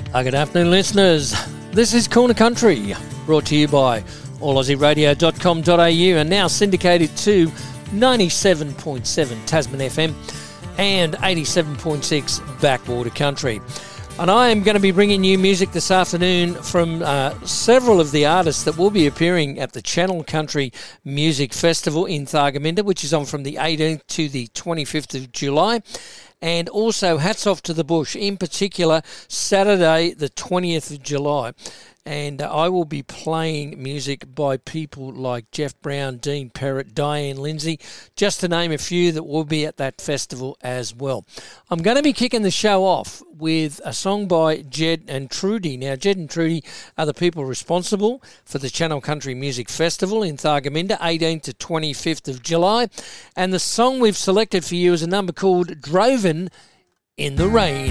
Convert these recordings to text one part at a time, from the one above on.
Good afternoon, listeners. This is Corner Country, brought to you by allaussieradio.com.au and now syndicated to 97.7 Tasman FM and 87.6 Backwater Country. And I am going to be bringing you music this afternoon from several of the artists that will be appearing at the Channel Country Music Festival in Thargomindah, which is on from the 18th to the 25th of July. And also Hats Off to the Bush, in particular Saturday the 20th of July. And I will be playing music by people like Jeff Brown, Dean Perrott, Diane Lindsay, just to name a few that will be at that festival as well. I'm going to be kicking the show off with a song by Jed and Trudy. Now, Jed and Trudy are the people responsible for the Channel Country Music Festival in Thargomindah, 18th to 25th of July. And the song we've selected for you is a number called Droven in the Rain.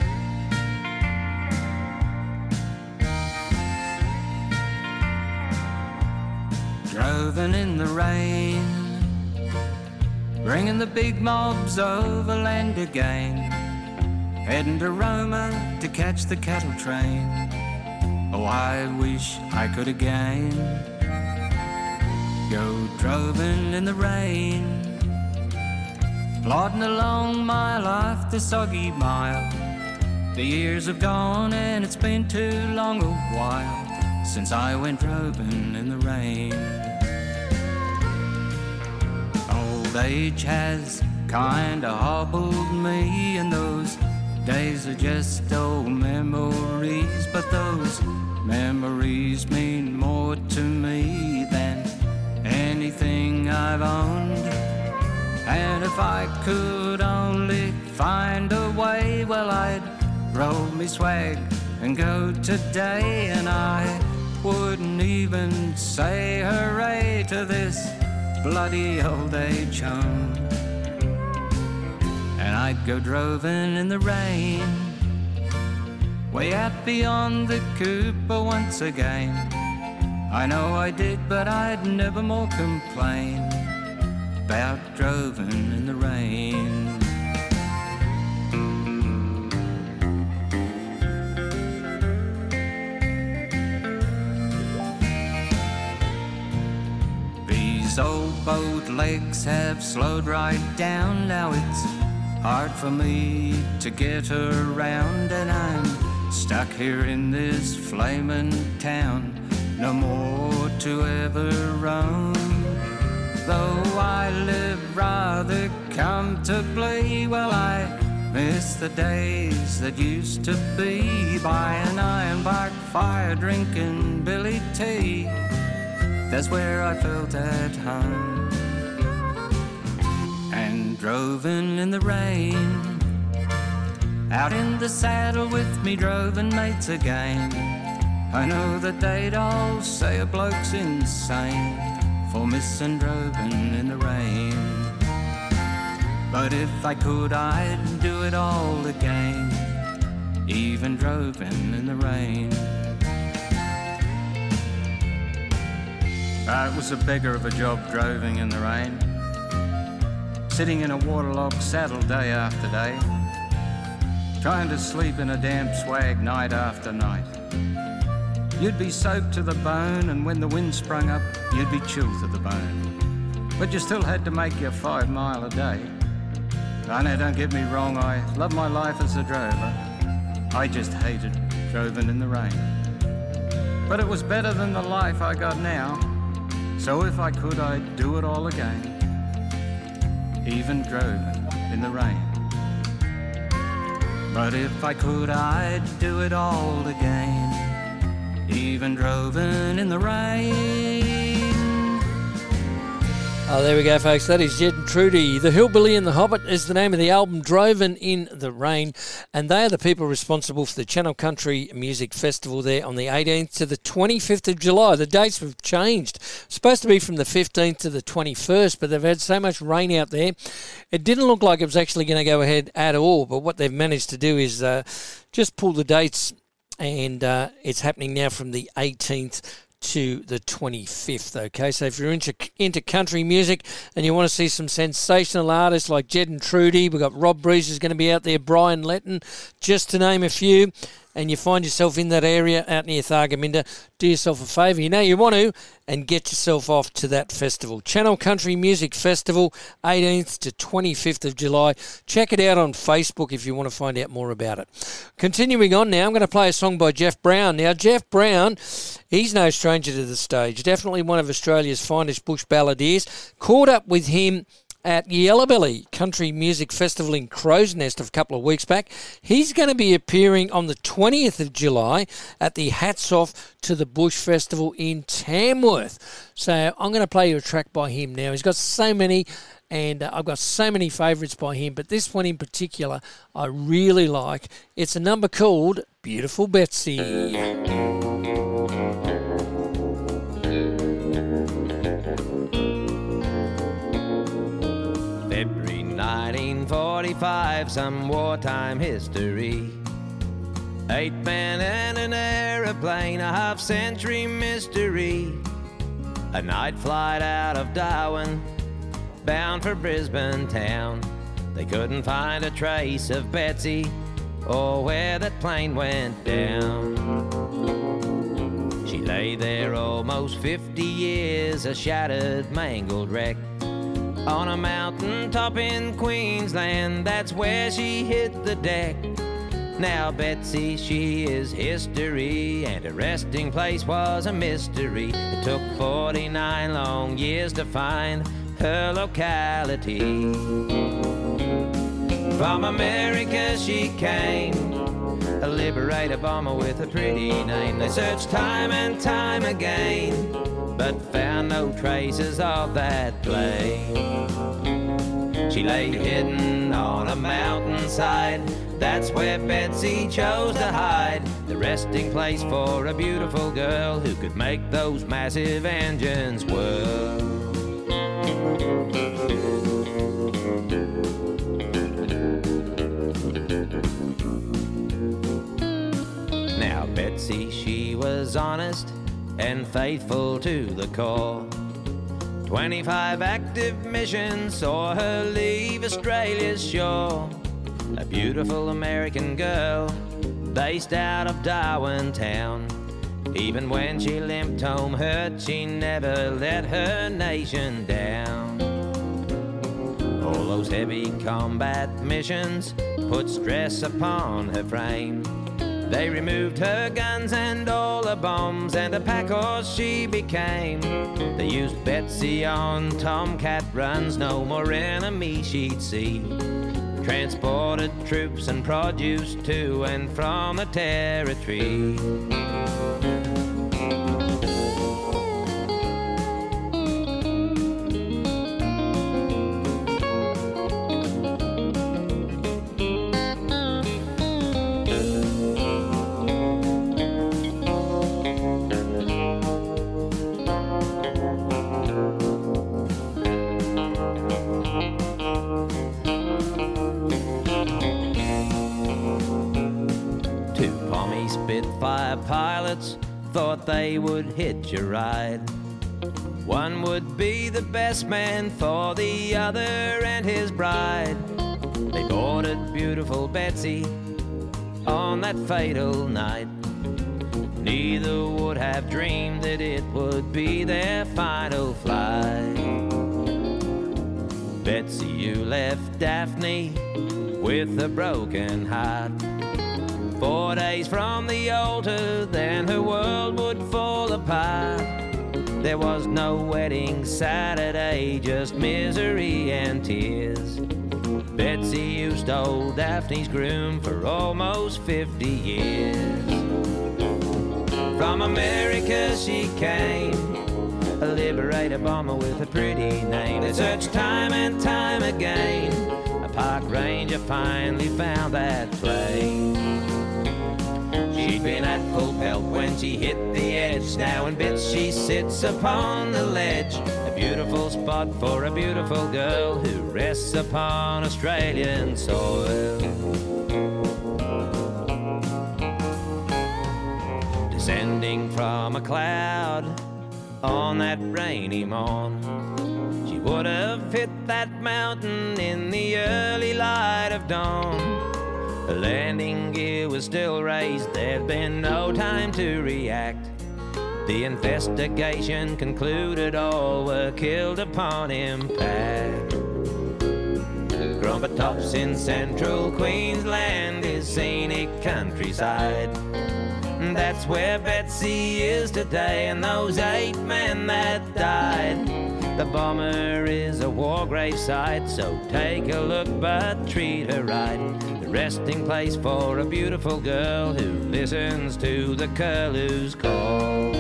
Droven in the rain, bringing the big mobs overland again, heading to Roma to catch the cattle train. Oh, I wish I could again go droven in the rain, plodding along mile after soggy mile. The years have gone and it's been too long a while since I went droven in the rain. Old age has kinda hobbled me, and those days are just old memories, but those memories mean more to me than anything I've owned. And if I could only find a way, well, I'd roll me swag and go today, and I wouldn't even say hooray to this bloody old age home. And I'd go droven in the rain, way out beyond the Cooper once again. I know I did, but I'd never more complain about droven in the rain. These old boat legs have slowed right down. Now it's hard for me to get around, and I'm stuck here in this flaming town, no more to ever roam. Though I live rather comfortably, well, I miss the days that used to be by an ironbark fire drinking Billy tea. That's where I felt at home. And droven in the rain, out in the saddle with me droven mates again. I know that they'd all say a bloke's insane for missing droven in the rain. But if I could, I'd do it all again, even droven in the rain. It was a beggar of a job droving in the rain, sitting in a waterlogged saddle day after day, trying to sleep in a damp swag night after night. You'd be soaked to the bone, and when the wind sprung up, you'd be chilled to the bone. But you still had to make your 5 mile a day. I know, don't get me wrong, I love my life as a drover. I just hated droven in the rain. But it was better than the life I got now. So if I could, I'd do it all again, even droven in the rain. But if I could, I'd do it all again, even droven in the rain. Oh, there we go, folks. That is Jed and Trudy. The Hillbilly and the Hobbit is the name of the album, Droven in the Rain. And they are the people responsible for the Channel Country Music Festival there on the 18th to the 25th of July. The dates have changed. It's supposed to be from the 15th to the 21st, but they've had so much rain out there. It didn't look like it was actually going to go ahead at all. But what they've managed to do is just pull the dates, and it's happening now from the 18th to the 25th, okay? So if you're into country music and you want to see some sensational artists like Jed and Trudy, we've got Rob Breeze is going to be out there, Brian Letton, just to name a few. and you find yourself in that area out near Thargomindah, do yourself a favour. You know you want to, and get yourself off to that festival. Channel Country Music Festival, 18th to 25th of July. Check it out on Facebook if you want to find out more about it. Continuing on now, I'm going to play a song by Jeff Brown. Now, Jeff Brown, he's no stranger to the stage. Definitely one of Australia's finest bush balladeers. Caught up with him at Yellowbelly Country Music Festival in Crow's Nest a couple of weeks back. He's going to be appearing on the 20th of July at the Hats Off to the Bush Festival in Tamworth. So I'm going to play you a track by him now. He's got so many, and I've got so many favourites by him, but this one in particular I really like. It's a number called Beautiful Betsy. February 1945, some wartime history. 8 men and an aeroplane, a half-century mystery. A night flight out of Darwin, bound for Brisbane town. They couldn't find a trace of Betsy or where that plane went down. She lay there almost 50 years, a shattered, mangled wreck. On a mountain top in Queensland, that's where she hit the deck. Now Betsy, she is history, and her resting place was a mystery. It took 49 long years to find her locality. From America she came, a liberator bomber with a pretty name. They searched time and time again, but found no traces of that plane. She lay hidden on a mountainside, that's where Betsy chose to hide. The resting place for a beautiful girl who could make those massive engines whirl. Now Betsy, she was honest and faithful to the core. 25 active missions saw her leave Australia's shore. A beautiful American girl based out of Darwin town. Even when she limped home hurt, she never let her nation down. All those heavy combat missions put stress upon her frame. They removed her guns and all her bombs, and a pack horse she became. They used Betsy on Tomcat runs, no more enemy she'd see. Transported troops and produce to and from the territory. Spitfire pilots thought they would hitch a ride. One would be the best man for the other and his bride. They boarded beautiful Betsy on that fatal night. Neither would have dreamed that it would be their final flight. Betsy, you left Daphne with a broken heart. 4 days from the altar, then her world would fall apart. There was no wedding Saturday, just misery and tears. Betsy, you stole Daphne's groom for almost 50 years. From America she came, a liberator bomber with a pretty name. They searched time and time again. A park ranger finally found that plane. She'd been at full pelt when she hit the edge. Now in bits she sits upon the ledge. A beautiful spot for a beautiful girl who rests upon Australian soil. Descending from a cloud on that rainy morn, she would have hit that mountain in the early light of dawn. The landing gear was still raised, there'd been no time to react. The investigation concluded all were killed upon impact. Grumper Tops in central Queensland is scenic countryside. That's where Betsy is today and those 8 men that died. The bomber is a war grave site, so take a look but treat her right. The resting place for a beautiful girl who listens to the curlew's call.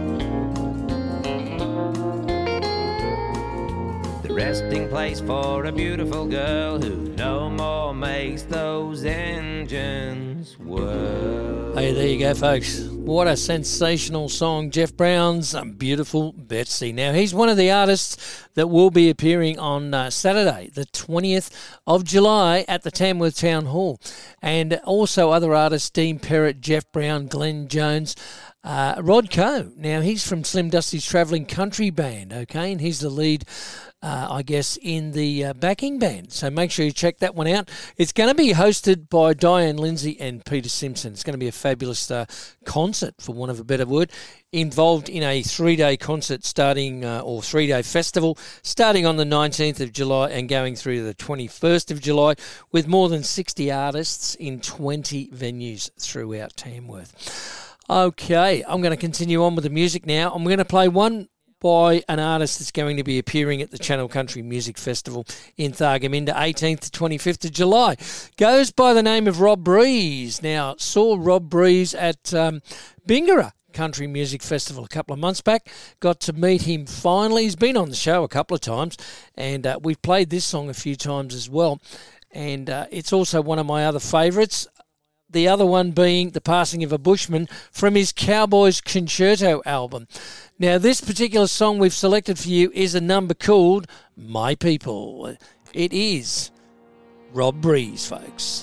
The resting place for a beautiful girl who no more makes those engines whirl. Hey, there you go, folks. What a sensational song, Jeff Brown's Beautiful Betsy. Now, he's one of the artists that will be appearing on Saturday, the 20th of July at the Tamworth Town Hall. And also other artists, Dean Perrott, Jeff Brown, Glenn Jones, Rod Coe. Now, he's from Slim Dusty's Travelling Country Band, okay, and he's the lead, I guess, in the backing band. So make sure you check that one out. It's going to be hosted by Diane Lindsay and Peter Simpson. It's going to be a fabulous concert, for want of a better word, involved in a 3-day concert starting, or 3-day festival, starting on the 19th of July and going through to the 21st of July, with more than 60 artists in 20 venues throughout Tamworth. Okay, I'm going to continue on with the music now. I'm going to play one by an artist that's going to be appearing at the Channel Country Music Festival in Thargomindah, 18th to 25th of July. Goes by the name of Rob Breeze. Now, saw Rob Breeze at Bingara Country Music Festival a couple of months back. Got to meet him finally. He's been on the show a couple of times, and we've played this song a few times as well. And it's also one of my other favourites. The other one being The Passing of a Bushman from his Cowboys Concerto album. Now, this particular song we've selected for you is a number called My People. It is Rob Breeze, folks.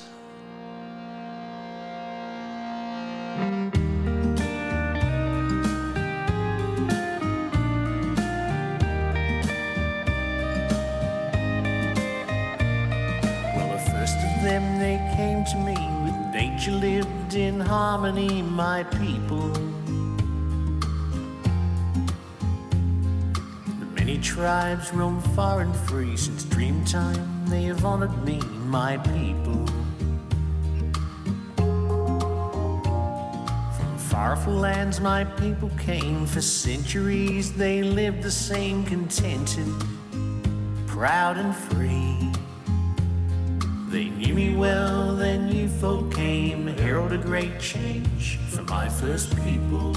Well, the first of them, they came to me. Nature lived in harmony, my people. The many tribes roam far and free. Since dream time they have honored me, my people. From farful lands my people came. For centuries they lived the same, contented, proud and free. They knew me well, then you folk came, herald a great change for my first people.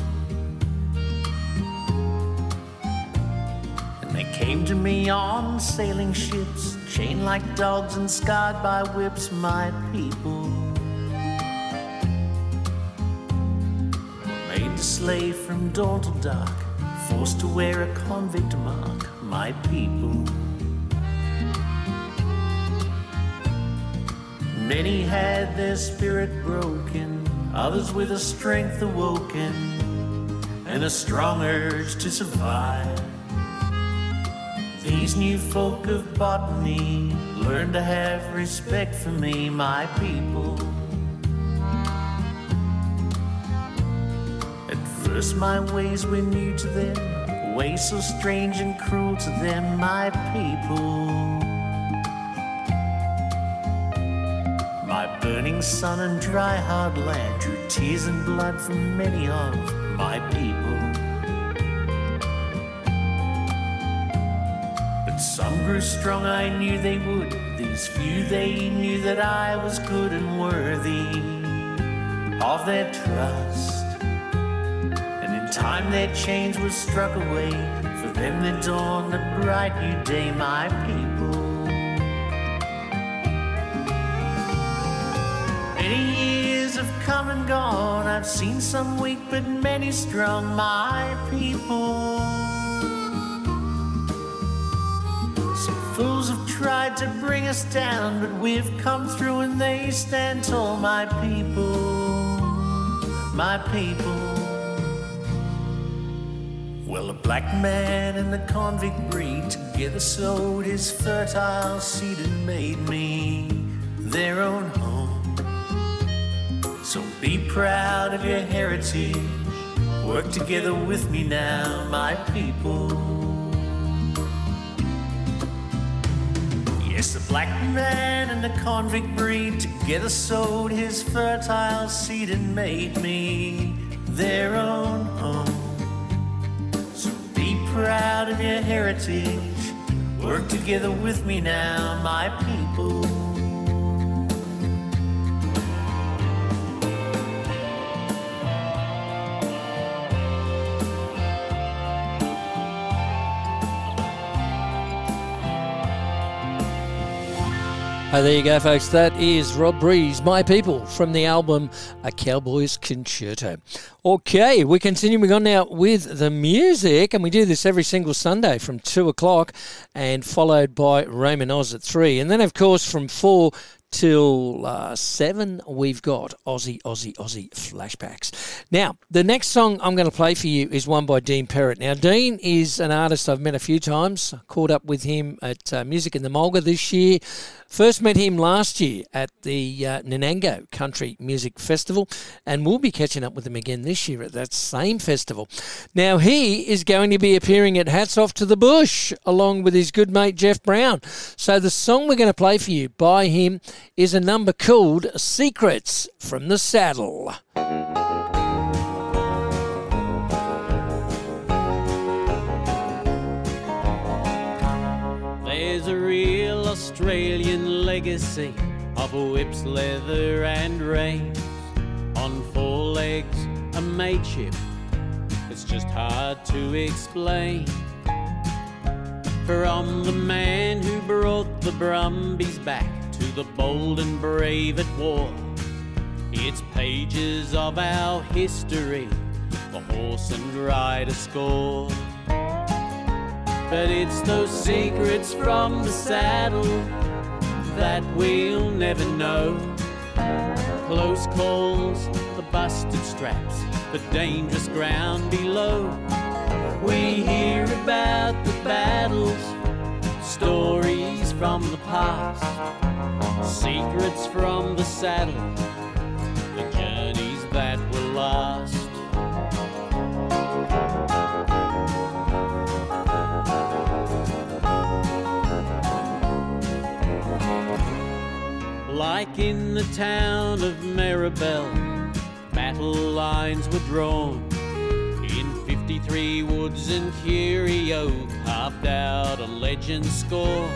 And they came to me on sailing ships, chained like dogs and scarred by whips, my people. Made to slave from dawn till dark, forced to wear a convict mark, my people. Many had their spirit broken, others with a strength awoken, and a strong urge to survive. These new folk of botany learned to have respect for me, my people. At first my ways were new to them, ways so strange and cruel to them, my people. My burning sun and dry hard land drew tears and blood from many of my people. But some grew strong, I knew they would. These few, they knew that I was good and worthy of their trust. And in time their chains were struck away. For them there dawned a bright new day, my people. Many years have come and gone, I've seen some weak but many strong, my people. Some fools have tried to bring us down, but we've come through and they stand tall, my people, my people. Well, a black man and the convict breed together sowed his fertile seed and made me their own home. So be proud of your heritage. Work together with me now, my people. Yes, the black man and the convict breed together sowed his fertile seed and made me their own home. So be proud of your heritage. Work together with me now, my people. Oh, there you go, folks. That is Rob Breeze, My People, from the album A Cowboy's Concerto. Okay, we're continuing on now with the music, and we do this every single Sunday from 2 o'clock and followed by Raymond Oz at 3. And then, of course, from 4 till 7, we've got Aussie flashbacks. Now, the next song I'm going to play for you is one by Dean Perrott. Now, Dean is an artist I've met a few times. I caught up with him at Music in the Mulga this year. First met him last year at the Nanango Country Music Festival, and we'll be catching up with him again this year at that same festival. Now, he is going to be appearing at Hats Off to the Bush along with his good mate Jeff Brown. So the song we're going to play for you by him is a number called Secrets from the Saddle. There's a real Australian legacy of whips, leather and reins. On 4 legs, a mateship, it's just hard to explain. From the man who brought the Brumbies back to the bold and brave at war, it's pages of our history, the horse and rider score. But it's those secrets from the saddle that we'll never know. Close calls, the busted straps, the dangerous ground below. We hear about the battles, stories from the past, secrets from the saddle, the journeys that were lost. Like in the town of Maribel, battle lines were drawn. In 53 Woods and Curio carved out a legend score.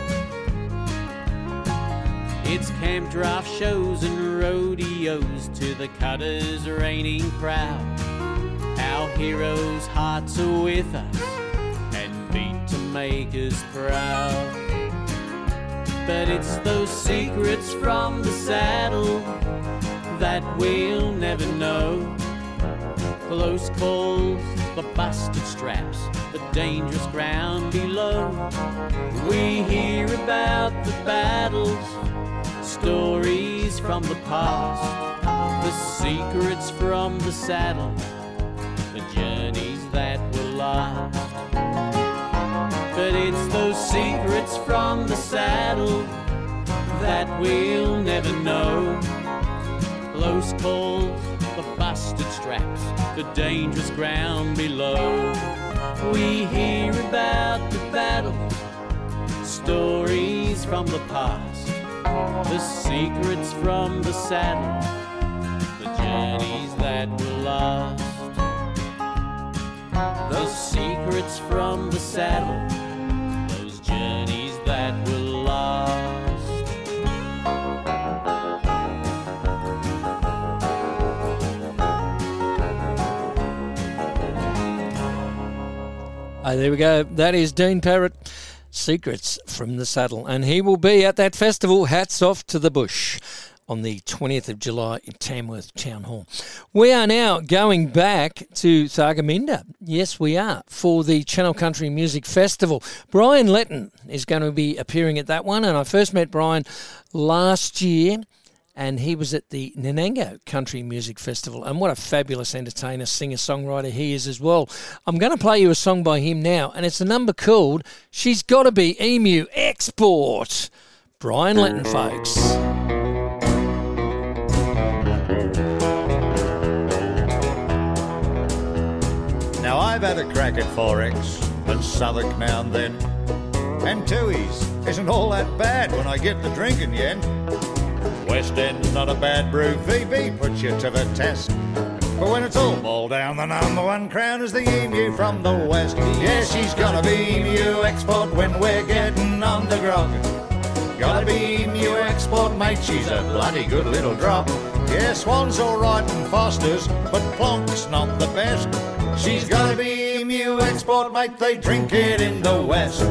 It's camp draft shows and rodeos to the cutters reigning proud. Our heroes' hearts are with us and beat to make us proud. But it's those secrets from the saddle that we'll never know. Close calls, the busted straps, the dangerous ground below. We hear about the battles, stories from the past, the secrets from the saddle, the journeys that were lost. But it's those secrets from the saddle that we'll never know. Close calls, the busted straps, the dangerous ground below. We hear about the battles, stories from the past, the secrets from the saddle, the journeys that were lost. The secrets from the saddle, those journeys that were lost. There we go. That is Dean Perrott, Secrets from the Saddle. And he will be at that festival, Hats Off to the Bush, on the 20th of July in Tamworth Town Hall. We are now going back to Thargomindah. Yes, we are, for the Channel Country Music Festival. Brian Letton is going to be appearing at that one, and I first met Brian last year, and he was at the Nanango Country Music Festival. And what a fabulous entertainer, singer-songwriter he is as well. I'm going to play you a song by him now, and it's a number called She's Gotta Be Emu Export. Brian Letton, folks. I've had a crack at Forex and Southwark now and then. And Tooheys isn't all that bad when I get the drinking yen. West End's not a bad brew, VB puts you to the test. But when it's all boiled down, the number one crown is the emu from the West. Yeah, she's gotta be emu export when we're getting on the grog. Gotta be emu export, mate, she's a bloody good little drop. Yeah, Swan's alright and Foster's, but Plonk's not the best. She's gotta be emu export, mate, they drink it in the West.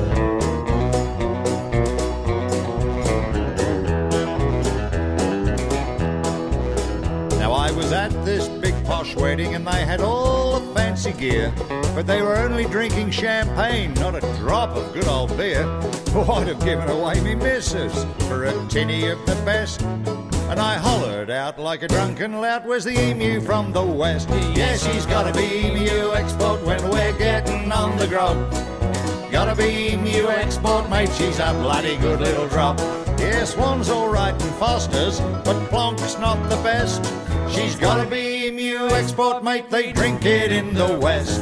Now I was at this big posh wedding and they had all the fancy gear, but they were only drinking champagne, not a drop of good old beer. Oh, I'd have given away me missus for a tinny of the best. And I hollered out like a drunken lout, where's the emu from the West? Yeah, she's gotta be emu export when we're getting on the grog. Gotta be emu export, mate, she's a bloody good little drop. Yeah, Swan's alright and Foster's, but Plonk's not the best. She's gotta be emu export, mate, they drink it in the West.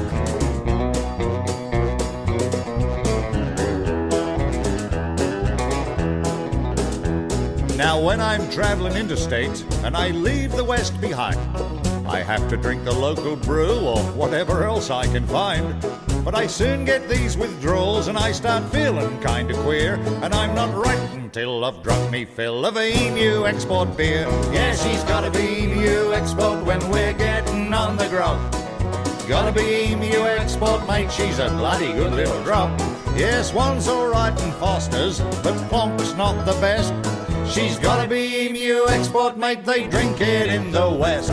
Now when I'm travelling interstate and I leave the West behind, I have to drink the local brew or whatever else I can find. But I soon get these withdrawals and I start feeling kinda queer, and I'm not right until I've drunk me fill of emu export beer. Yeah, she's gotta be emu export when we're getting on the grog. Gotta be emu export, mate, she's a bloody good little drop. Yes, Swan's alright and Foster's, but Plonk's not the best. She's gotta be emu export, mate, they drink it in the West.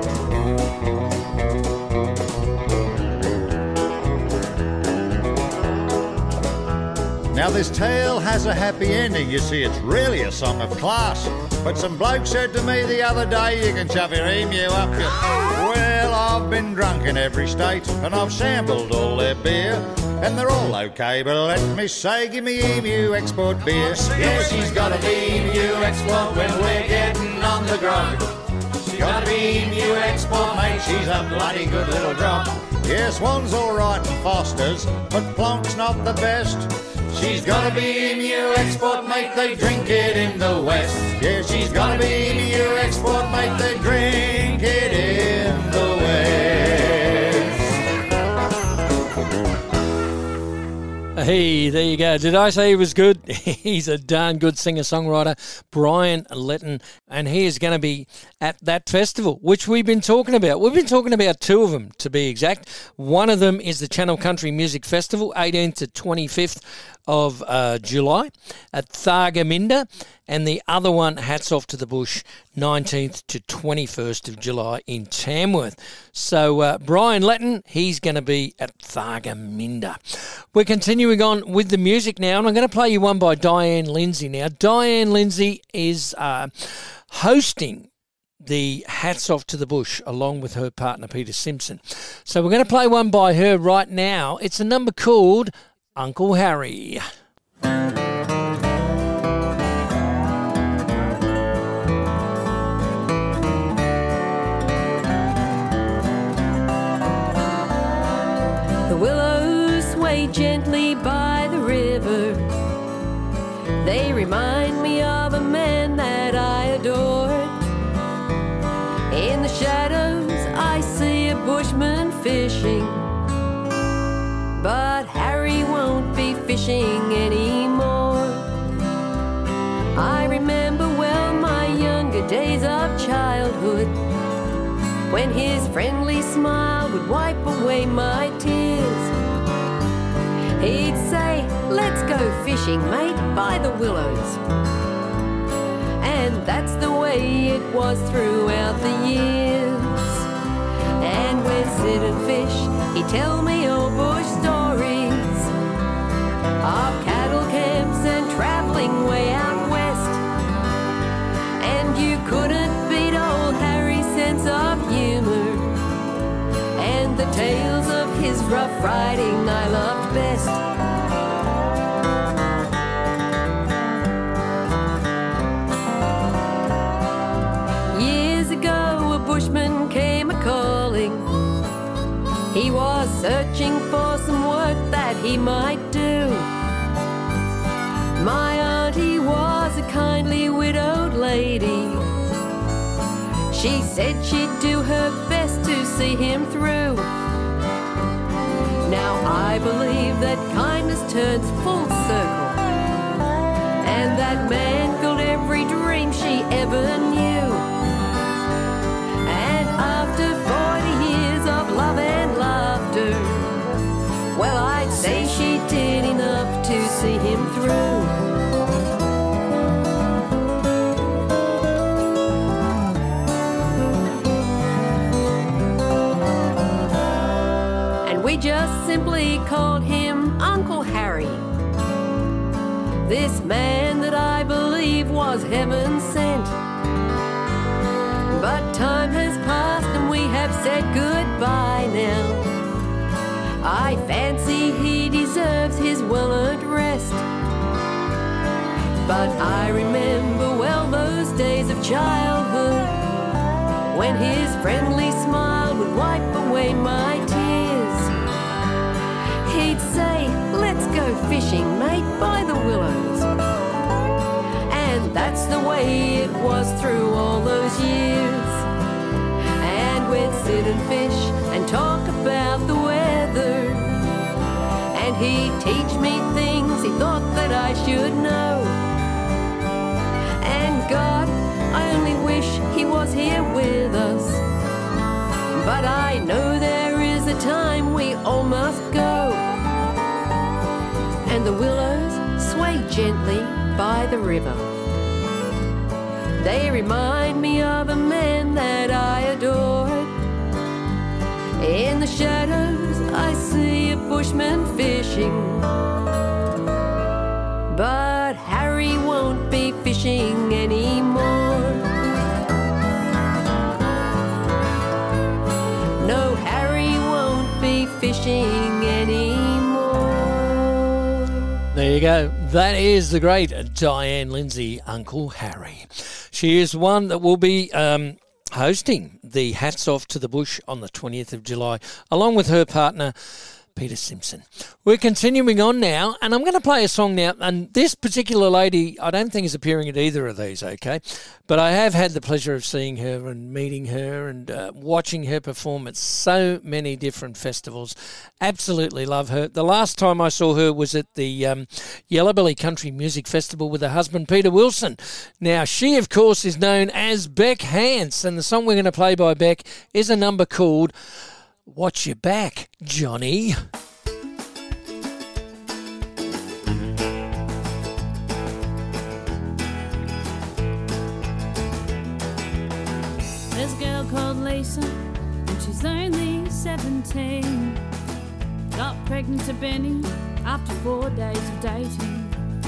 Now this tale has a happy ending, you see, it's really a song of class. But some bloke said to me the other day, you can shove your emu up your... Well, I've been drunk in every state, and I've sampled all their beer, and they're all okay, but let me say, give me emu export beer. Yeah, she's gotta be emu export when we're getting on the grog. She's gotta be emu export, mate, she's a bloody good little drop. Yeah, Swan's alright and Foster's, but Plonk's not the best. She's gotta be emu export, mate, they drink it in the West. Yeah, she's gotta be emu export, mate, they drink it in the West. Hey, there you go. Did I say he was good? He's a darn good singer-songwriter, Brian Letton, and he is going to be at that festival, which we've been talking about. We've been talking about two of them, to be exact. One of them is the Channel Country Music Festival, 18th to 25th of July at Thargomindah, and the other one, Hats Off to the Bush, 19th to 21st of July in Tamworth. So Brian Letton, he's going to be at Thargomindah. We're continuing on with the music now, and I'm going to play you one by Diane Lindsay. Now, Diane Lindsay is hosting the Hats Off to the Bush along with her partner Peter Simpson. So we're going to play one by her right now. It's a number called Uncle Harry. The willows sway gently by the river. They remind me of a man that I adored. In the shadows I see a bushman fishing, but Harry won't be fishing anymore. I remember well my younger days of childhood, when his friendly smile would wipe away my tears. He'd say, let's go fishing, mate, by the willows. And that's the way it was throughout the years. And we'd sit and fish, he'd tell me old bush stories of cattle camps and travelling way out west. And you couldn't beat old Harry's sense of humour, and the tales of his rough riding I loved best. Years ago a bushman came a-calling, He was searching for some work that he might do. My auntie was a kindly widowed lady. She said she'd do her best to see him through. Now I believe that kindness turns full circle, and that man filled every dream she ever knew. And after 40 years of love and laughter, well, I'd say she did enough to see him through. We just simply called him Uncle Harry, this man that I believe was heaven sent. But time has passed and we have said goodbye now. I fancy he deserves his well-earned rest. But I remember well those days of childhood, when his friendly smile would wipe away my tears. He'd say, "Let's go fishing, mate, by the willows." And that's the way it was through all those years. And we'd sit and fish and talk about the weather, and he'd teach me things he thought that I should know. And God, I only wish he was here with us. But I know there is a time we all must go. And the willows sway gently by the river. They remind me of a man that I adored. In the shadows I see a bushman fishing, but Harry won't be fishing anymore. No, Harry won't be fishing anymore. There you go. That is the great Diane Lindsay, Uncle Harry. She is one that will be hosting the Hats Off to the Bush on the 20th of July, along with her partner, Peter Simpson. We're continuing on now, and I'm going to play a song now, and this particular lady, I don't think is appearing at either of these, okay? But I have had the pleasure of seeing her and meeting her and watching her perform at so many different festivals. Absolutely love her. The last time I saw her was at the Yellowbelly Country Music Festival with her husband, Peter Wilson. Now, she, of course, is known as Beck Hance, and the song we're going to play by Beck is a number called "Watch Your Back, Johnny." There's a girl called Lisa, and she's only 17. Got pregnant to Benny after 4 days of dating.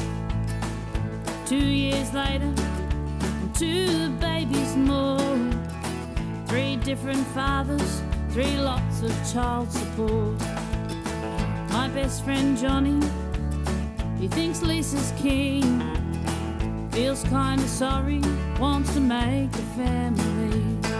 2 years later, and 2 babies more. 3 different fathers, 3 lots of child support. My best friend Johnny, he thinks Lisa's keen. Feels kinda sorry, wants to make a family.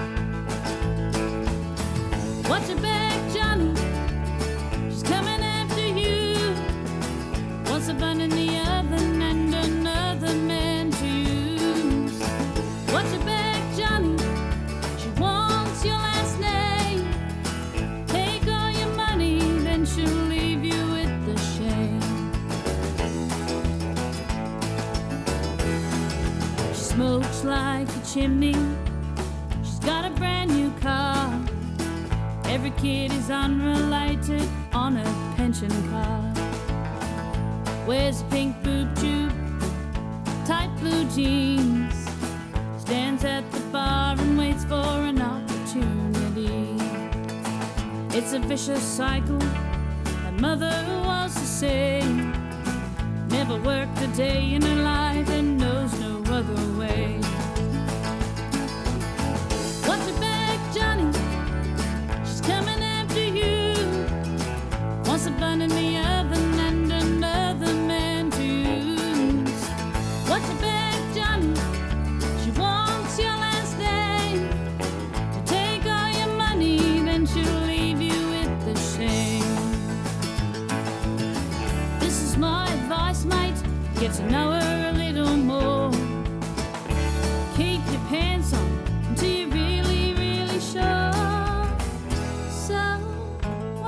Watch your back, Johnny, she's coming after you. Wants a bun in the oven and another man to use. Watch your back, Johnny, she wants your last name. Take all your money, then she'll leave you with the shame. She smokes like a chimney, she's got a brand new car. Every kid is unrelated on a pension card. Wears a pink boob tube, tight blue jeans. Stands at the bar and waits for an opportunity. It's a vicious cycle, my mother was the same. Never worked a day in her life and knows no other way. Watch your back, Johnny, she's coming after you. Wants a bun in the oven and another man to use. Watch your back, Johnny, she wants your last name. To take all your money, then she'll leave you with the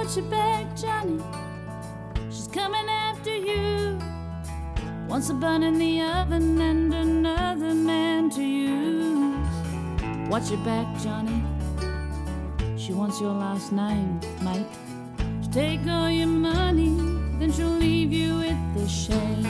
Watch your back, Johnny. She's coming after you. Wants a bun in the oven and another man to use. Watch your back, Johnny. She wants your last name, mate. She'll take all your money, then she'll leave you with the shame.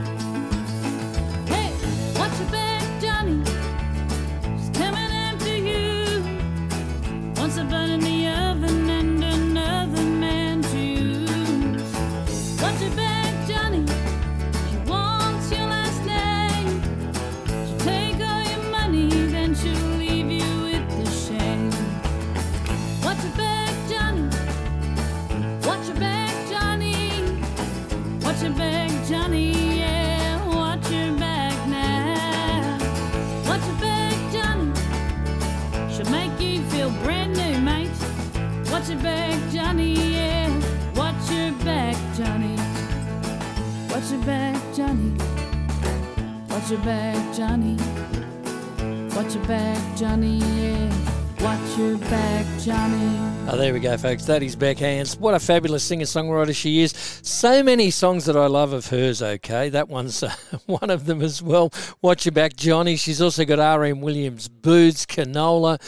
Hey, watch your back, Johnny. She's coming after you. Wants a bun in the oven and another man to use. Watch your back, Johnny. She wants your last name. She'll take all your money, then she'll leave you with the shame. Watch your back, Johnny. Watch your back, Johnny. Watch your back, Johnny. Yeah, watch your back now. Watch your back, Johnny. She'll make you feel brand new, mate. Watch your back, Johnny. Yeah, watch your back, Johnny. Watch your back, Johnny. Watch your back, Johnny. Watch your back, Johnny. Yeah. Watch your back, Johnny. Oh, there we go, folks. That is Beck Hands. What a fabulous singer-songwriter she is. So many songs that I love of hers, okay? That one's one of them as well. Watch Your Back, Johnny. She's also got R.M. Williams, Boots, Canola,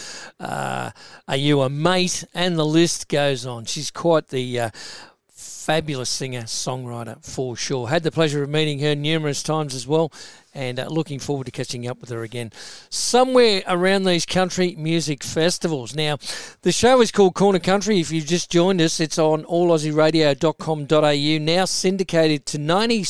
Are You a Mate? And the list goes on. She's quite the fabulous singer-songwriter for sure. Had the pleasure of meeting her numerous times as well, and looking forward to catching up with her again somewhere around these country music festivals. Now, the show is called Corner Country. If you've just joined us, it's on allaussieradio.com.au, now syndicated to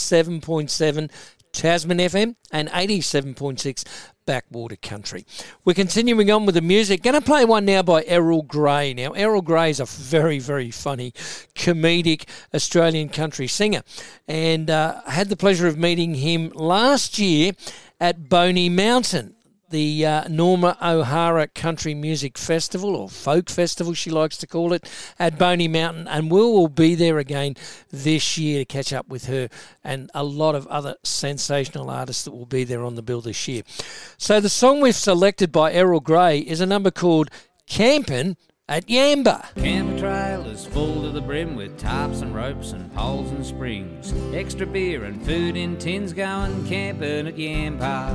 97.7 Tasman FM and 87.6 Backwater Country. We're continuing on with the music. Going to play one now by Errol Grey. Now, Errol Grey is a very, very funny, comedic Australian country singer, and I had the pleasure of meeting him last year at Boney Mountain, the Norma O'Hara Country Music Festival, or Folk Festival she likes to call it, at Boney Mountain, and we will be there again this year to catch up with her and a lot of other sensational artists that will be there on the bill this year. So the song we've selected by Errol Grey is a number called Campin' at Yamba. Camper trailers full to the brim with tarps and ropes and poles and springs. Extra beer and food in tins going camping at Yamba.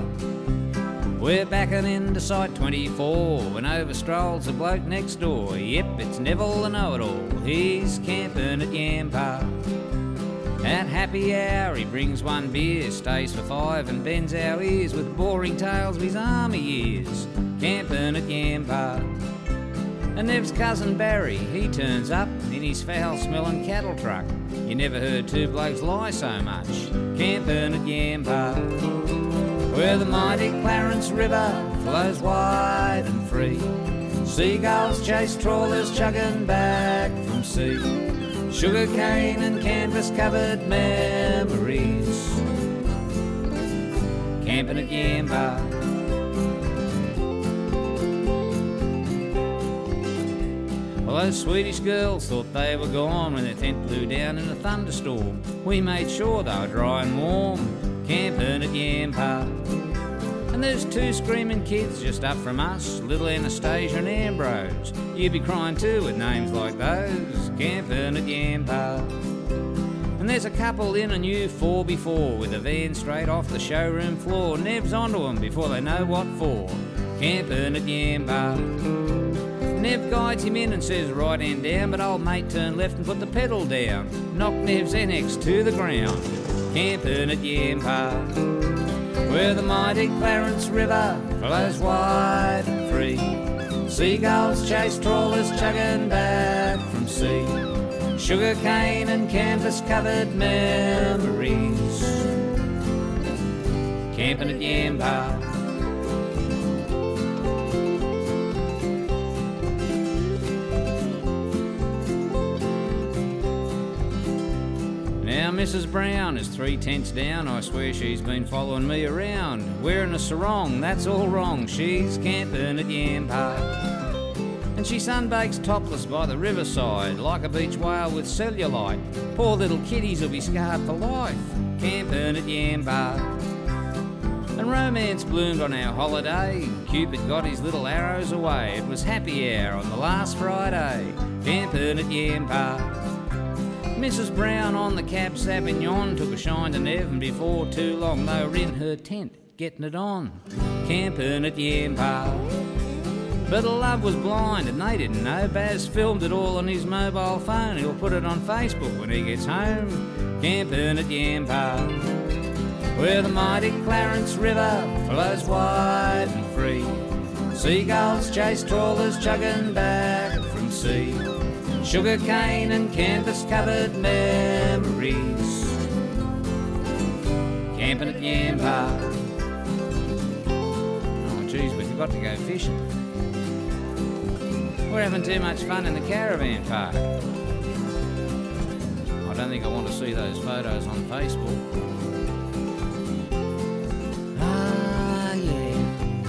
We're backing into Site 24 when over strolls the bloke next door. Yep, it's Neville the know-it-all, he's camping at Yamba. At happy hour he brings one beer, stays for five and bends our ears with boring tales of his army years. Camping at Yamba. And Nev's cousin Barry, he turns up in his foul-smelling cattle truck. You never heard two blokes lie so much. Camping at Yamba. Where the mighty Clarence River flows wide and free. Seagulls chase trawlers chugging back from sea. Sugar cane and canvas-covered memories. Camping at Yamba. Well, those Swedish girls thought they were gone when their tent blew down in a thunderstorm. We made sure they were dry and warm. Camping at Yamba. And there's two screaming kids just up from us, little Anastasia and Ambrose. You'd be crying too with names like those. Camping at Yamba. And there's a couple in a new 4x4 with a van straight off the showroom floor. Nev's onto them before they know what for. Camping at Yamba. Nev guides him in and says right hand down, but old mate turned left and put the pedal down. Knocked Nev's NX to the ground. Camping at Yamba. Where the mighty Clarence River flows wide and free. Seagulls chase trawlers chugging back from sea. Sugar cane and canvas-covered memories. Camping at Yamba. Now Mrs. Brown is 3 tents down. I swear she's been following me around. Wearing a sarong, that's all wrong. She's camping at Yamba. And she sunbakes topless by the riverside, like a beach whale with cellulite. Poor little kiddies will be scarred for life. Camping at Yamba. And romance bloomed on our holiday, and Cupid got his little arrows away. It was happy hour on the last Friday, camping at Yam Park. Mrs. Brown on the Cab Sauvignon took a shine to Nev, and before too long they were in her tent, getting it on, camping at Yam Park. But love was blind and they didn't know. Baz filmed it all on his mobile phone. He'll put it on Facebook when he gets home, camping at Yam Park, where the mighty Clarence River flows wide and free. Seagulls chase trawlers chugging back from sea. Sugar cane and canvas-covered memories, camping at Yam Park. Oh, geez, we forgot to go fishing. We're having too much fun in the caravan park. I don't think I want to see those photos on Facebook. Ah, yeah.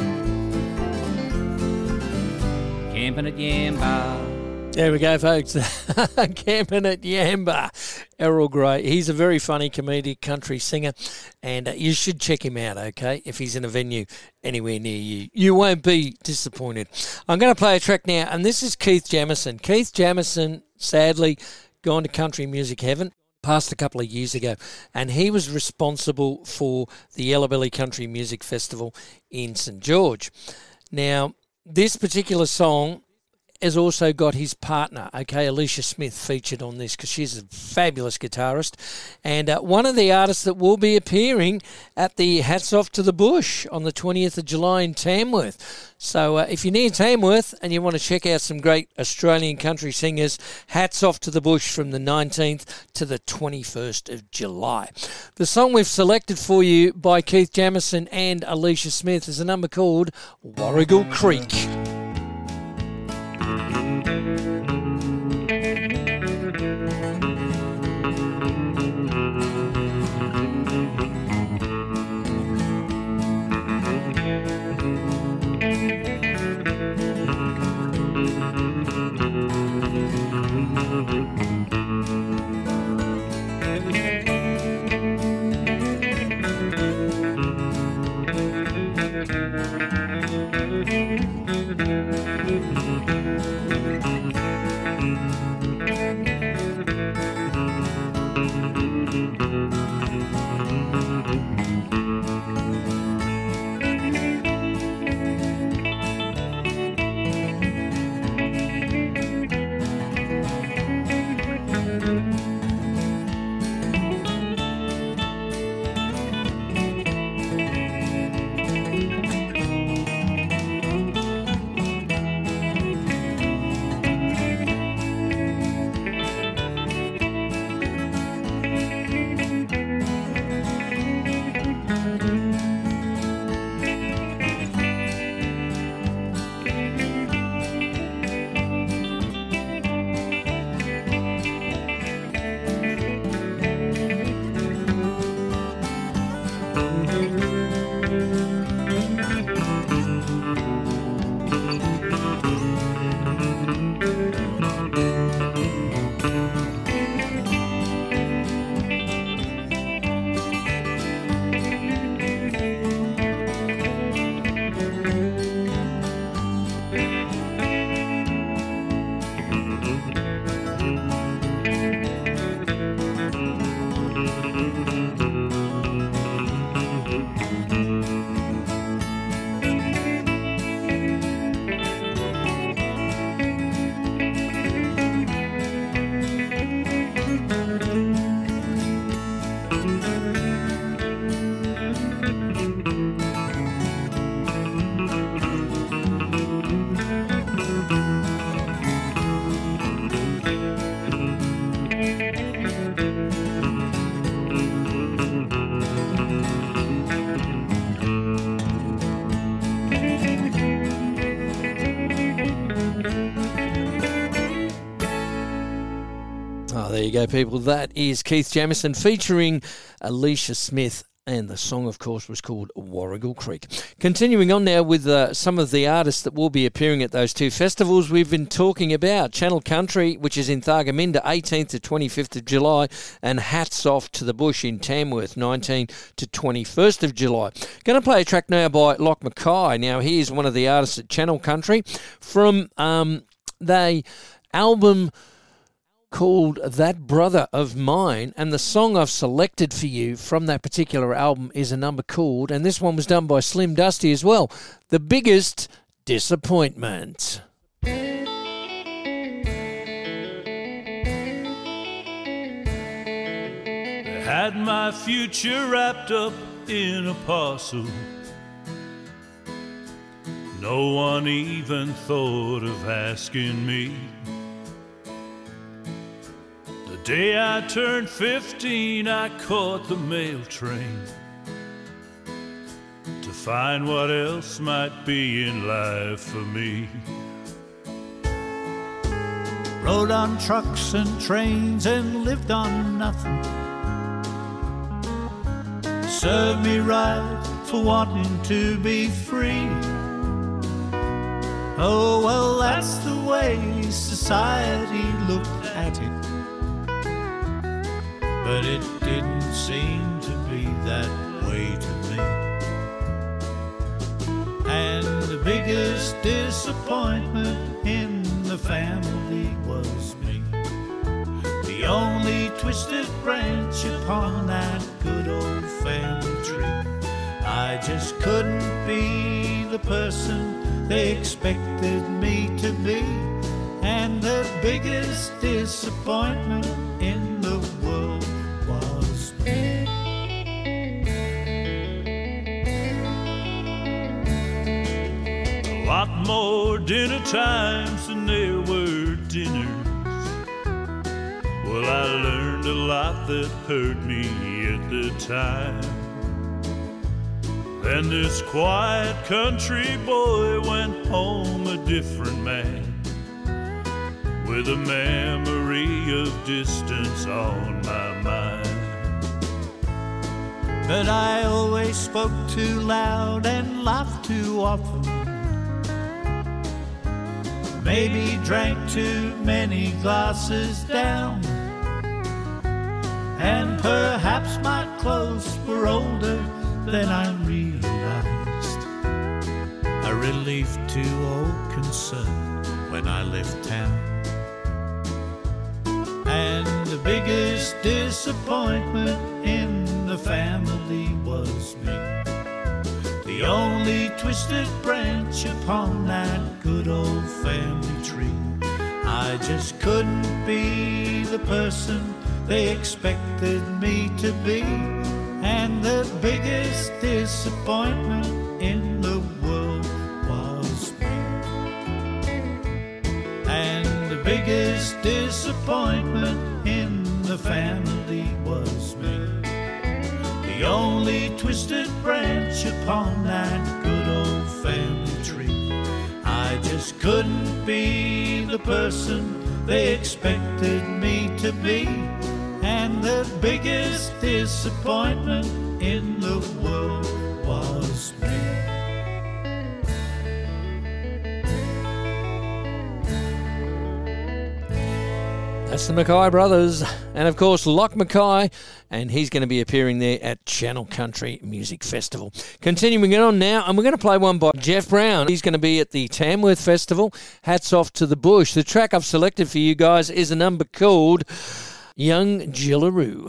Camping at Yam Park. There we go, folks. Camping at Yamba. Errol Gray. He's a very funny comedic country singer, and you should check him out, okay, if he's in a venue anywhere near you. You won't be disappointed. I'm going to play a track now, and this is Keith Jamison. Keith Jamison, sadly, gone to country music heaven, passed a couple of years ago, and he was responsible for the Yellow Belly Country Music Festival in St. George. Now, this particular song has also got his partner, okay, Alicia Smith, featured on this because she's a fabulous guitarist, and one of the artists that will be appearing at the Hats Off to the Bush on the 20th of July in Tamworth. So if you're near Tamworth and you want to check out some great Australian country singers, Hats Off to the Bush from the 19th to the 21st of July. The song we've selected for you by Keith Jamison and Alicia Smith is a number called Warrigal Creek. There you go, people. That is Keith Jamison featuring Alicia Smith And the song, of course, was called Warrigal Creek. Continuing on now with some of the artists that will be appearing at those two festivals we've been talking about. Channel Country, which is in Thargomindah, 18th to 25th of July, and Hats Off to the Bush in Tamworth, 19th to 21st of July. Going to play a track now by Lock Mackay. Now, he is one of the artists at Channel Country from the album called That Brother of Mine, and the song I've selected for you from that particular album is a number called, and this one was done by Slim Dusty as well, The Biggest Disappointment. Had my future wrapped up in a parcel. No one even thought of asking me. The day I turned 15, I caught the mail train to find what else might be in life for me. Rode on trucks and trains and lived on nothing. Served me right for wanting to be free. Oh, well, that's the way society looked at it. But it didn't seem to be that way to me. And the biggest disappointment in the family was me. The only twisted branch upon that good old family tree. I just couldn't be the person they expected me to be. And the biggest disappointment in the world was me. A lot more dinner times than there were dinners. Well, I learned a lot that hurt me at the time. Then this quiet country boy went home a different man, with a memory of distance on my mind. But I always spoke too loud and laughed too often. Maybe drank too many glasses down. And perhaps my clothes were older than I realized. A relief to old concern when I left town. And the biggest disappointment in the family was me. The only twisted branch upon that good old family tree. I just couldn't be the person they expected me to be. And the biggest disappointment in the world was me. And the biggest disappointment in the family was me. The only twisted branch upon that good old family tree. I just couldn't be the person they expected me to be. And the biggest disappointment in the world was me. That's the Mackay Brothers, and of course Lock Mackay, and he's going to be appearing there at Channel Country Music Festival. Continuing on now, and we're going to play one by Jeff Brown. He's going to be at the Tamworth Festival. Hats Off to the Bush. The track I've selected for you guys is a number called Young Jillaroo.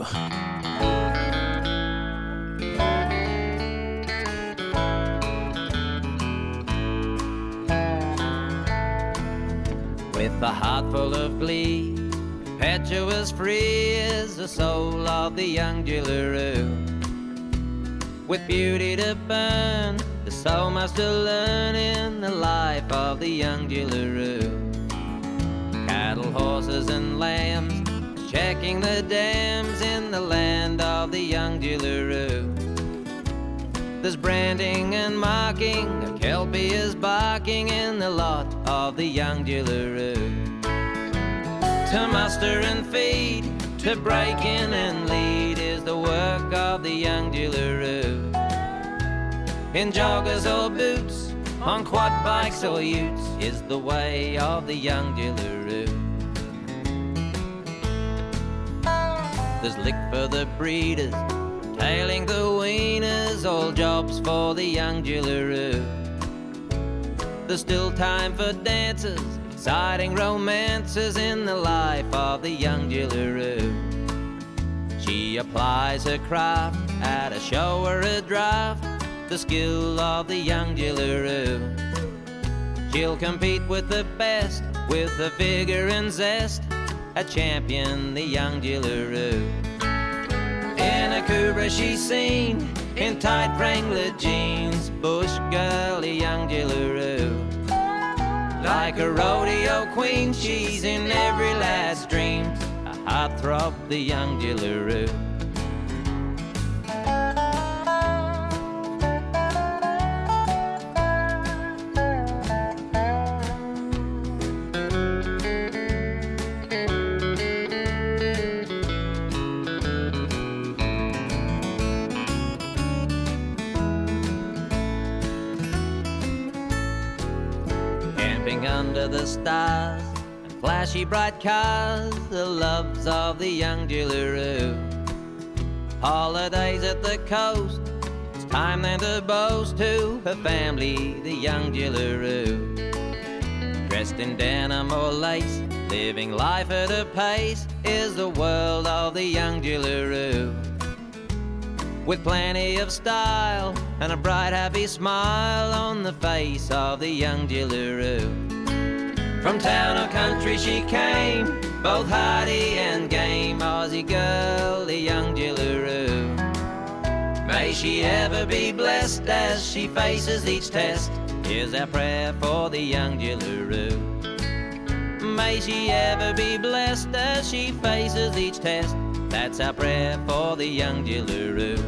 With a heart full of glee, impetuous, free is the soul of the young Jillaroo. With beauty to burn, there's so much to learn in the life of the young Jillaroo. Cattle, horses and lambs, checking the dams in the land of the young Jillaroo. There's branding and marking, a kelpie is barking in the lot of the young Jillaroo. To muster and feed, to To break in and lead is the work of the young Jillaroo. In joggers or boots, on quad bikes or utes, is the way of the young Jillaroo. There's lick for the breeders, tailing the weaners, all jobs for the young Jillaroo. There's still time for dancers, exciting romances in the life of the young Jillaroo. She applies her craft at a show or a draft, the skill of the young Jillaroo. She'll compete with the best, with the vigor and zest, a champion, the young Jillaroo. In a Cobra she's seen, in tight Wrangler jeans, bush girl, the young Jillaroo. Like a rodeo queen, she's in every lad's dream, a heartthrob, the young Jillaroo. Under the stars and flashy bright cars, the loves of the young Jillaroo. Holidays at the coast, it's time then to boast to her family, the young Jillaroo. Dressed in denim or lace, living life at a pace, is the world of the young Jillaroo. With plenty of style and a bright happy smile on the face of the young Jillaroo. From town or country she came, both hardy and game, Aussie girl, the young Jillaroo. May she ever be blessed as she faces each test, here's our prayer for the young Jillaroo. May she ever be blessed as she faces each test, that's our prayer for the young Jillaroo.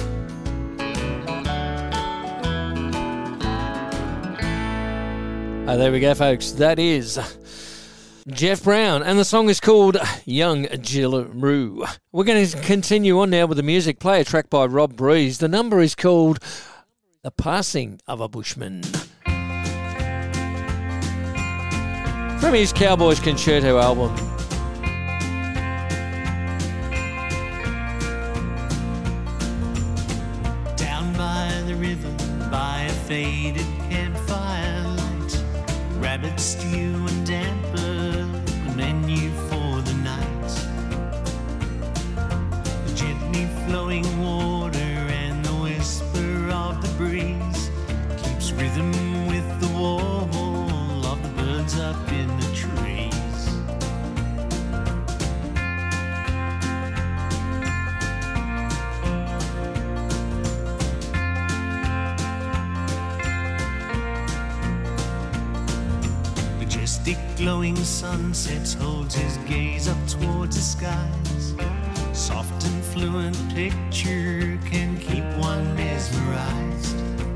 Oh, there we go, folks. That is Jeff Brown, and the song is called Young Jillaroo. We're going to continue on now with the music. Play a track by Rob Breeze. The number is called The Passing of a Bushman. From his Cowboys Concerto album. Down by the river, by a faded campfire light, rabbit stew and damper, the menu for the night. The gently flowing water and the whisper of the breeze keeps rhythm with the warble of the birds up in the trees. Majestic glowing sunsets holds his gaze up towards the skies. Soft and fluent picture can keep one mesmerized.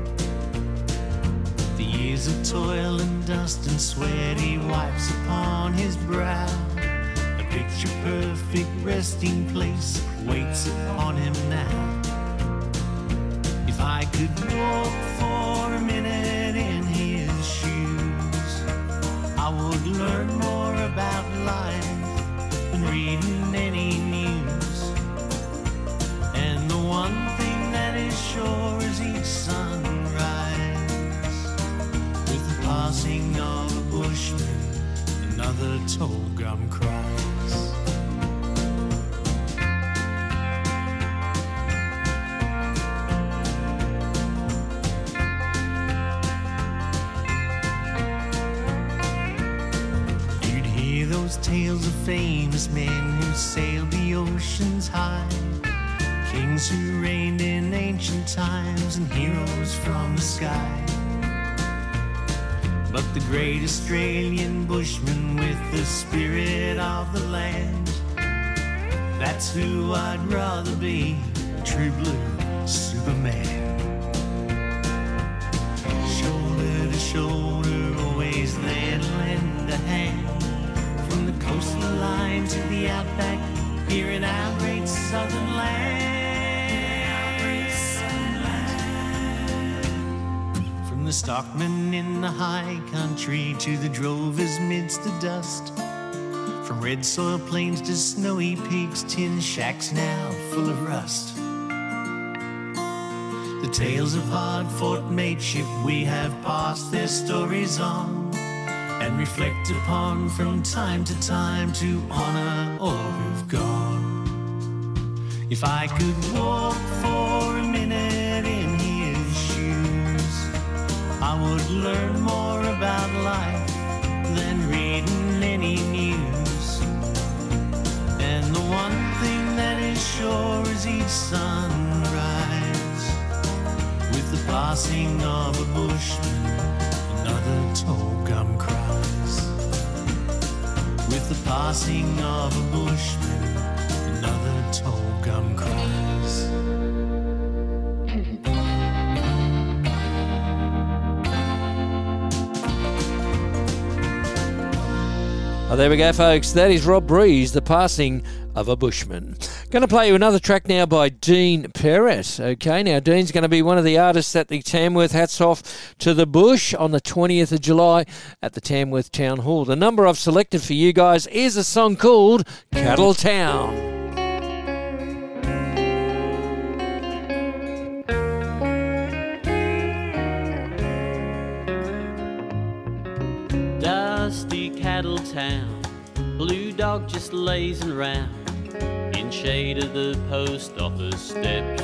The years of toil and dust and sweat he wipes upon his brow. A picture perfect resting place waits upon him now. If I could walk for a minute in his shoes, I would learn more about life than reading any news. And the one thing that is sure is each sunrise, with the passing of a bushman, another tall gum cries. Those tales of famous men who sailed the oceans high, kings who reigned in ancient times and heroes from the sky. But the great Australian bushman with the spirit of the land, that's who I'd rather be, a true blue Superman. Shoulder to shoulder, always there to lend a hand. From the coastline to the outback, here in our great southern land. From the stockman in the high country to the drovers midst the dust, from red soil plains to snowy peaks, tin shacks now full of rust. The tales of hard-fought mateship we have passed their stories on, and reflect upon from time to time to honor all who've gone. If I could walk for a minute in his shoes, I would learn more about life than reading any news. And the one thing that is sure is each sunrise, with the passing of a bushman, another tall gum cries. With the passing of a bushman, another tall gum cries. Oh, there we go, folks. That is Rob Breeze, The Passing of a Bushman. Going to play you another track now by Dean Perrett. Okay, now Dean's going to be one of the artists at the Tamworth Hats Off to the Bush on the 20th of July at the Tamworth Town Hall. The number I've selected for you guys is a song called Cattle Town. Dusty cattle town, blue dog just lazing round in shade of the post office steps.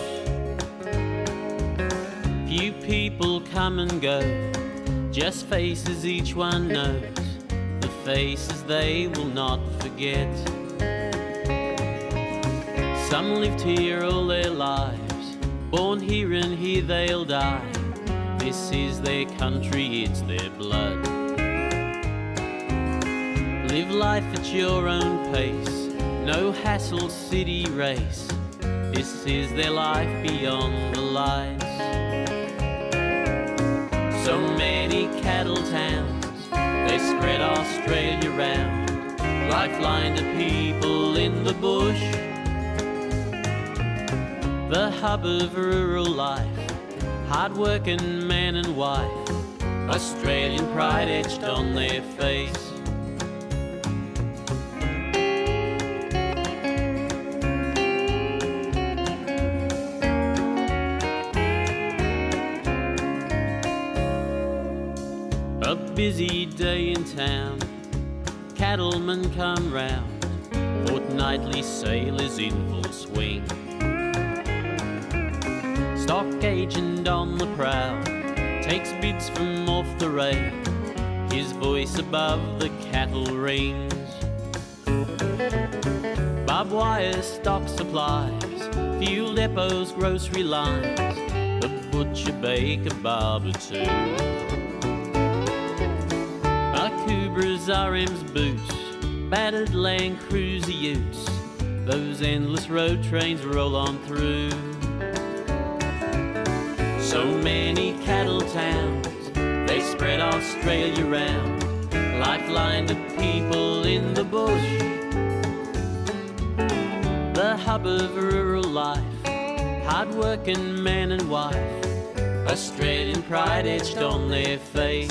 Few people come and go, just faces each one knows, the faces they will not forget. Some lived here all their lives, born here and here they'll die. This is their country, it's their blood. Live life at your own pace, no hassle city race. This is their life beyond the lights. So many cattle towns, they spread Australia round, lifeline to people in the bush. The hub of rural life, hard-working man and wife, Australian pride etched on their face. A busy day in town, cattlemen come round, fortnightly sale is in full swing. Stock agent on the prowl, takes bids from off the rail, his voice above the cattle rings. Barbed wire stock supplies, fuel depots, grocery lines, the butcher, baker, barber too. Cobras, RM's boots, battered Land Cruiser utes, those endless road trains roll on through. So many cattle towns, they spread Australia round, lifeline to people in the bush. The hub of rural life, hard-working man and wife, Australian pride etched on their face.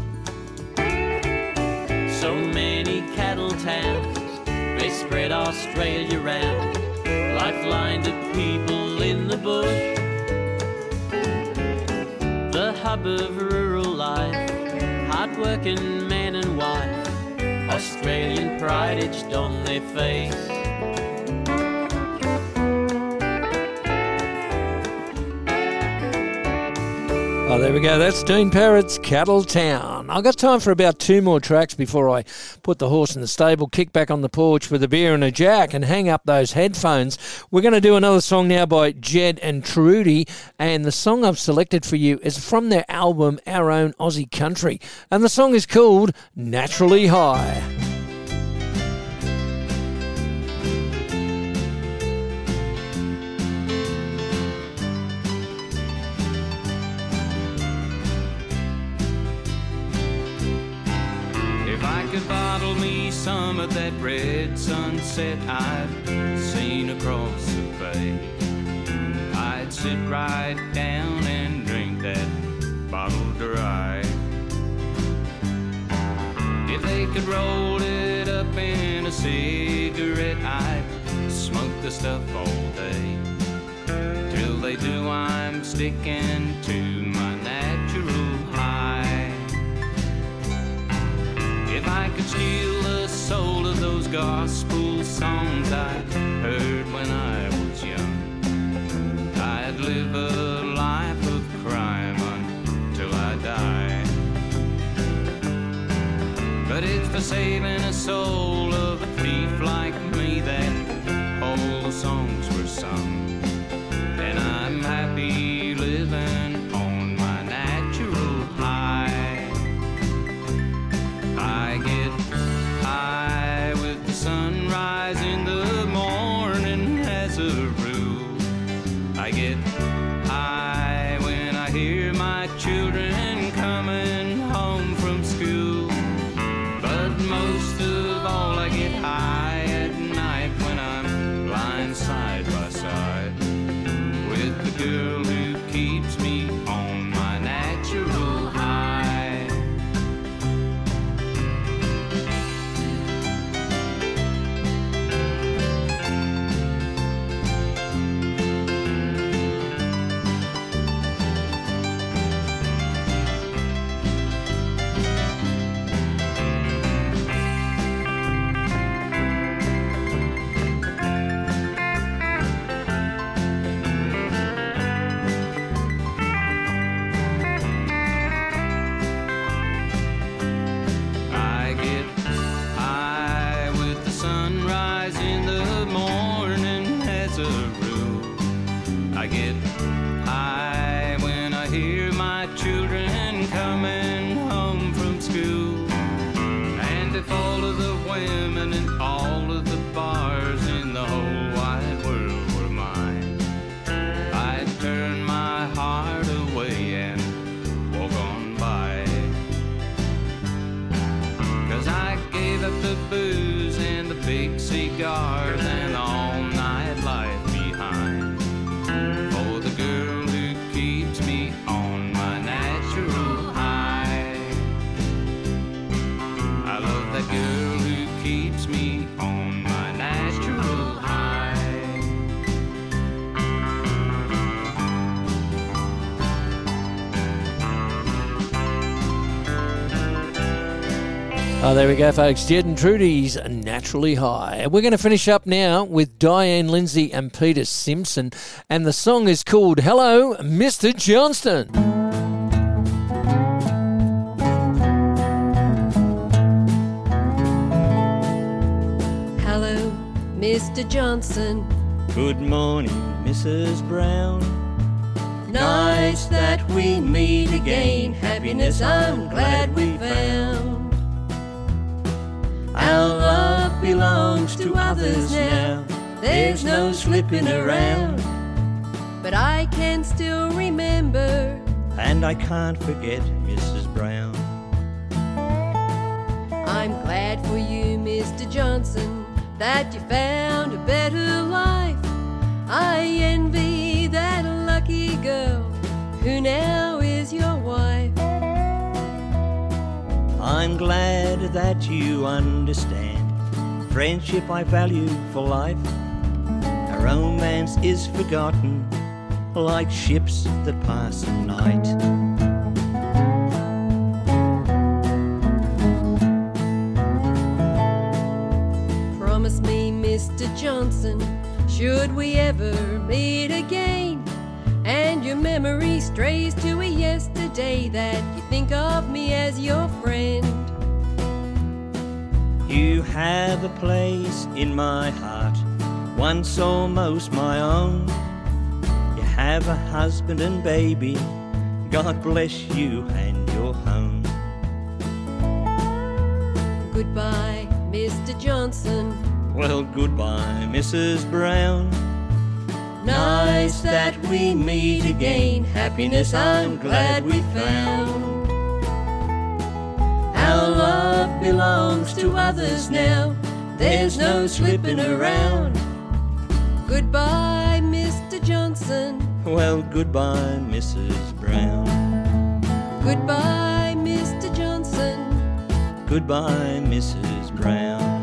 So many cattle towns, they spread Australia round, lifeline to people in the bush. The hub of rural life, hard-working man and wife, Australian pride etched on their face. Oh, there we go. That's Dean Perrett's Cattle Town. I've got time for about two more tracks before I put the horse in the stable, kick back on the porch with a beer and a jack and hang up those headphones. We're going to do another song now by Jed and Trudy, and the song I've selected for you is from their album Our Own Aussie Country, and the song is called Naturally High. If I could buy bottle me some of that red sunset I've seen across the bay. I'd sit right down and drink that bottle dry. If they could roll it up in a cigarette, I'd smoke the stuff all day. Till they do, I'm sticking to my natural high. If I could steal the soul of those gospel songs I heard when I was young, I'd live a life of crime until I die. But it's for saving a soul of a thief like me that all the songs were sung. And I'm happy living on my natural high. I get high with the sunrise in the morning as a rule. I get high when I hear my children coming home from school. But most of all I get high at night when I'm lying side by side with the girl who keeps me on my natural high. I get high when I hear my children coming home from school. And if all of the women and all of the bars in the whole wide world were mine, I'd turn my heart away and walk on by. 'Cause I gave up the booze and the big cigars and the all-night life behind for the girl who keeps me on my natural high. I love that girl who keeps me on my natural high. Oh, there we go, folks. Jed and Trudy's Naturally High. We're going to finish up now with Diane Lindsay and Peter Simpson, and the song is called Hello, Mr. Johnston. Hello, Mr. Johnson. Good morning, Mrs. Brown. Nice that we meet again. Happiness I'm glad we found. Our love belongs to others now. There's no slipping around. But I can still remember, and I can't forget Mrs. Brown. I'm glad for you, Mr. Johnson, that you found a better life. I envy that lucky girl who now is your wife. I'm glad that you understand. Friendship I value for life. A romance is forgotten, like ships that pass at night. Promise me, Mr. Johnson, should we ever meet again, and your memory strays to a yesterday, that you think of me as your friend. You have a place in my heart, once almost my own. You have a husband and baby, God bless you and your home. Goodbye, Mr. Johnson. Well, goodbye, Mrs. Brown. Nice that we meet again. Happiness I'm glad we found. Our Our love belongs to others now. There's no slipping around. Goodbye, Mr. Johnson. Well, goodbye, Mrs. Brown. Goodbye, Mr. Johnson. Goodbye, Mrs. Brown.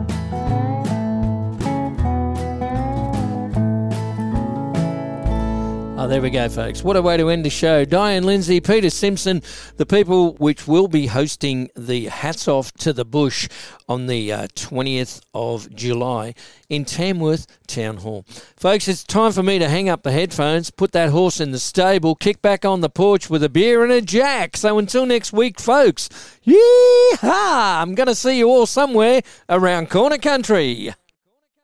Oh, there we go, folks. What a way to end the show. Diane Lindsay, Peter Simpson, the people which will be hosting the Hats Off to the Bush on the 20th of July in Tamworth Town Hall. Folks, it's time for me to hang up the headphones, put that horse in the stable, kick back on the porch with a beer and a jack. So until next week, folks, yee-haw! I'm going to see you all somewhere around Corner Country.